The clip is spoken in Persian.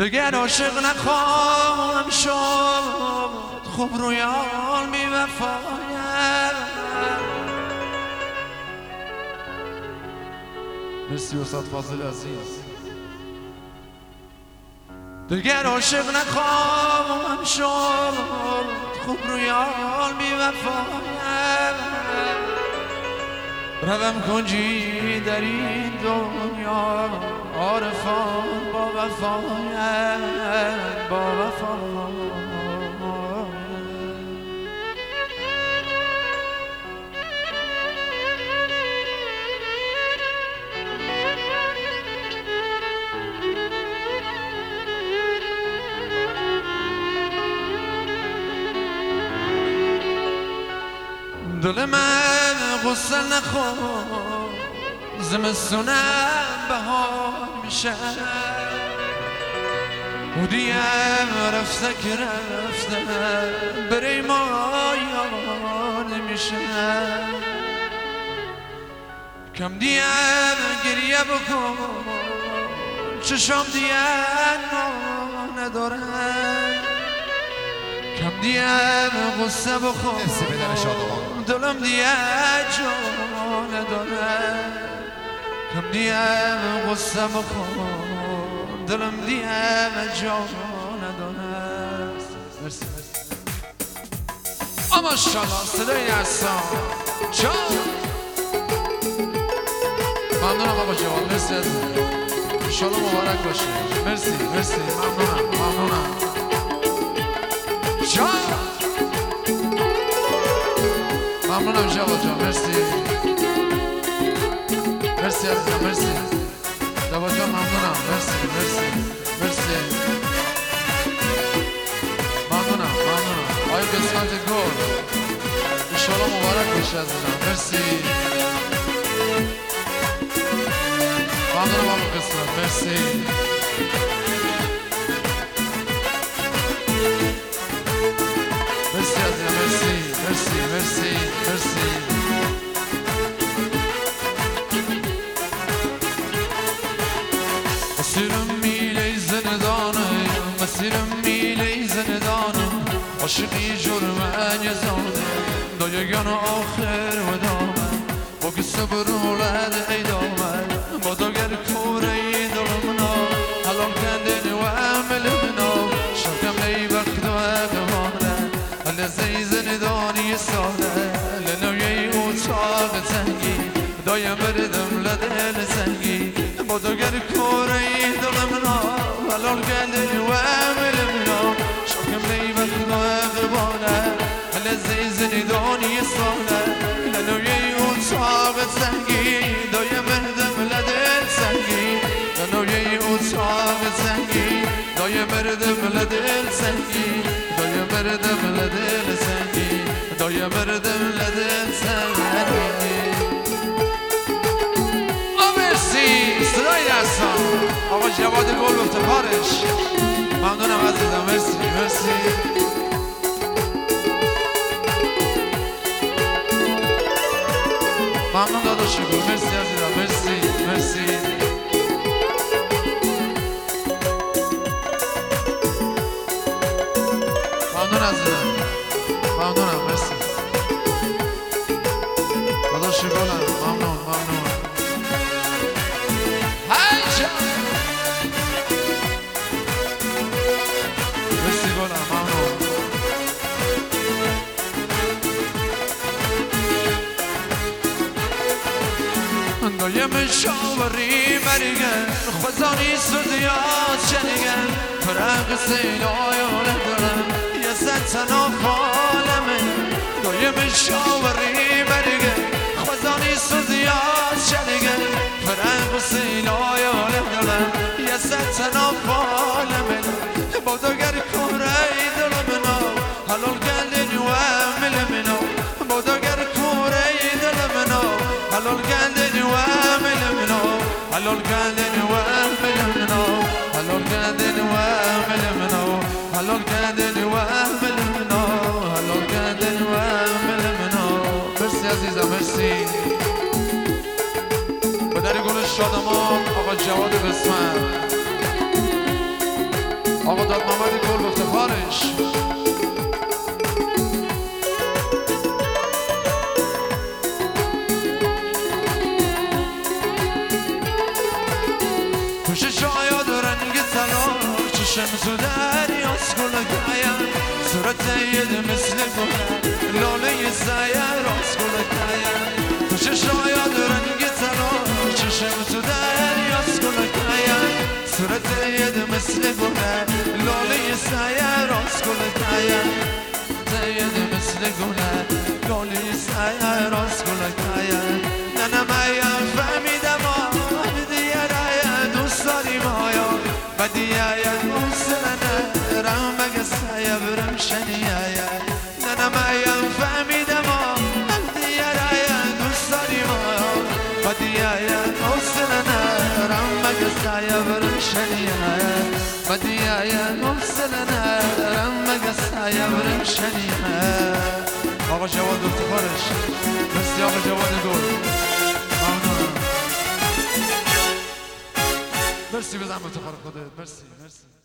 دگر عاشق نخواهم شد خوب رویان بی وفایم. مرسی استاد فاضل عزیز. دگر عاشق نخواهم شد خوب رویان بی وفایم. روم کنجی در این دنیا عارفان با وفایم با وفایم. دل من غصه نخور زمستونم بهار میشه. بودیم رفته که رفته برای ما یاد میشه. کم دیم گریه بکن چشم دیم نداره. کم دیم غصه بخور دلم دیگه جا نداره. کم دیم غصه بخور دلم دیگه جا نداره. مرسی ماشاءالله صدای دستان چا ممنونم آقا جوان. مرسی از انشالله مبارک باشه. مرسی مرسی ممنونم چا ممنونم جواد جان. مرسی مرسی عزیزم. مرسی جواد جان ممنونم. مرسی ممنونم آقای قسمت گل انشالله مبارک بشه عزیزم. مرسی ممنونم آقای قسمت. مرسی مرسی عزیزم. مرسی مسیرم میلی زندانم مسیرم میلی زندانم عاشقی جرمن یزانم دایگان آخر و دامن با که صبر ولد ایدامن با داگر کوره دلمنا حلال کندن و عملمنا شکم ای وقت و اقوانه لذی زندانی ساله لنوی اتاق زنگی دایم بردم لدل زنگی با داگر کوره دلمنا حلال کندن و عملمنا شکم ای وقت و اقوانه لذی زندانی ساله لنوی اتاق زنگی دایم بردم لدل زنگی لنوی اتاق زنگی دایم بردم لدل زنگی دایم بردم لدل زنگی دایم بردم لدل زنگی. مرسی صدای دستان آقا جواد گل افتخارش ممنونم عزیزم. مرسی ممنون داداشی گل. مرسی عزیزم. مرسی ممنون عزیزم. ممنونم. مرسی داداشی گلم. ممنون مرسی گلم. ممنون دایم شاوری مرگن خزانی سردیات شنگن فرق سیلای آله دارم یه زد تناف عالمه. دایم شاوری مرگن خزانی سردیات شنگن فرق سیلای آله دارم یه زد تناف عالمه. با داگر کوره دلمنا حلال کندن و عملمنا با داگر کوره دلمنا حلال کندن و عملمنا حلال کندن و عملمنا حلال کندن و عملمنا حلال کندن و عملمنا حلال کندن و عملمنا. مرسی عزیزم. مرسی به در گل شادمان آقا جواد قسمت. آقا داد محمد گل افتخارش خوش شاید رنگ طلا چشم تو دریاست گلگایم صورت ید مثل گل لاله سیر راست گلگایم خوش شاید رنگ طلا چشم تو دریاست گلگایم صورت ید مثل گل لاله سیر راست گلگایم ید مثل گل لاله سیر راست گلگایم ننمایم فهمیدم بديايا وسلنا رامك السايا برمشنيايا انا معايا فهمي دما بديا رايا دوسري ما بديايا وسلنا رامك السايا برمشنيايا بديايا وسلنا رامك السايا برمشنيايا آقا جواد افتخارش مرسی آقا جواد گل ممنونم مرسی بزن افتخار خودت مرسی